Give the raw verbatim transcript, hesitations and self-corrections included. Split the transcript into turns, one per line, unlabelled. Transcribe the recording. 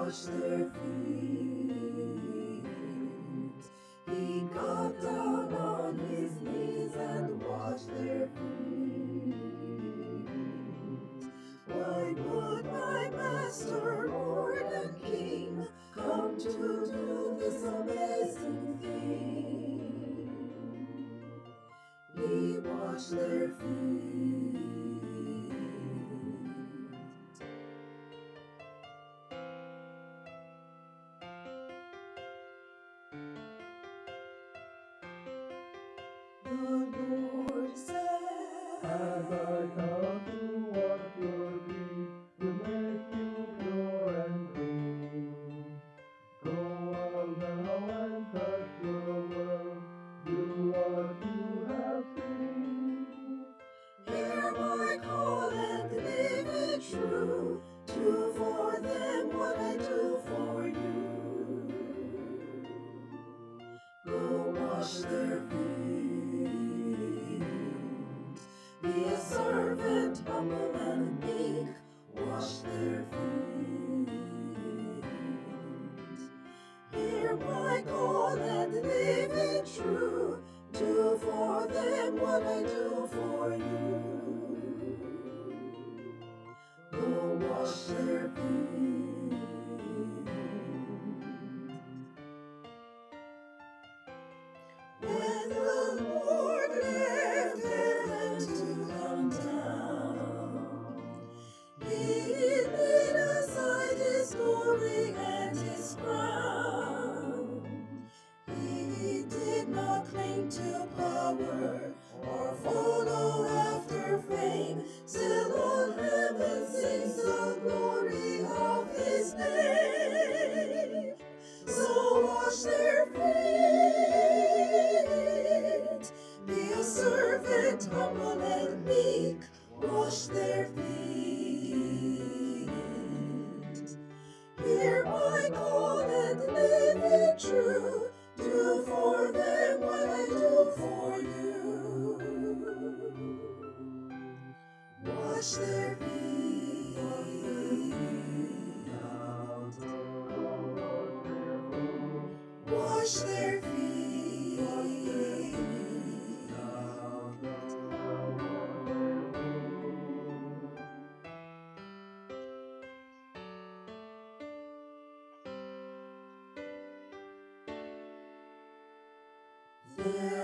wash their feet. He got down on his knees and washed their feet. Why would my Master, Lord and King, come to do this amazing thing? He washed their feet. The Lord said,
As I come to wash your feet, to make you pure and clean. Go out now and touch the world, do what you have seen.
hear my call and live it true. Do for them what I do for you. Go wash their feet. Be a servant, humble and meek. Wash their feet. Hear my call and live it true. Do for them what I do for you. Go wash their feet. When the Lord left heaven to come down, He laid aside His glory and His crown. He did not cling to power or follow after fame. Still all heaven sings the glory of His name. So wash their feet. Be a servant, humble and meek. Wash their feet. Hear my call and live it true. Do for them what I do for you. Wash their feet. Wash their feet. There